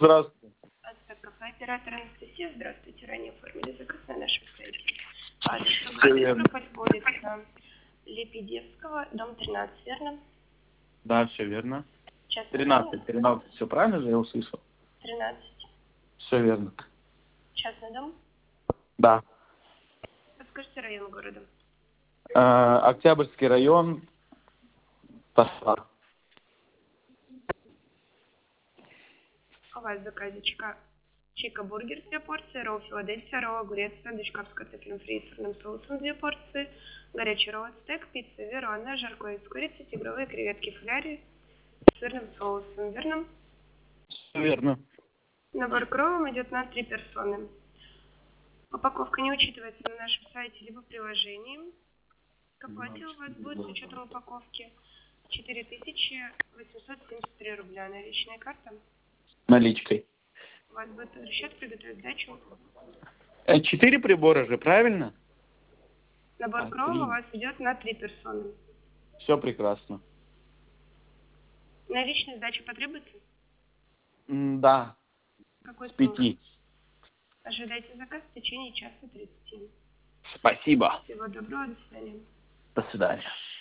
Здравствуйте. Кафе оператор Анастасия. Здравствуйте. Ранее оформили заказ на нашем сайте. Все верно. Улица Лепидевского, дом 13, верно? Да, все верно. Частный 13, 13. Все правильно же я услышал? 13. Все верно. Частный дом. Да. Подскажите район города. Октябрьский район. Пошла. У вас в заказе чика бургер 2 порции, ролл Филадельфия, ролл огурец, сэндвич кап с картофелем фри и сырным соусом 2 порции, горячий ролл стейк, пицца Верона, жаркое из курицы, тигровые креветки фляри с сырным соусом, верно? Все верно. Набор к роллам идет на 3 персоны. Упаковка не учитывается на нашем сайте либо приложении. К оплате у вас будет с учетом упаковки 4873 рубля. Наличная карта. Наличкой. У вас будет расчет приготовить сдачу. 4 прибора же, правильно? Набор к роллам у вас идет на 3 персоны. Все прекрасно. Наличная сдача потребуется? Да. Какой С суммы? 5. Ожидайте заказ в течение часа 30. Спасибо. Всего доброго, до свидания. До свидания.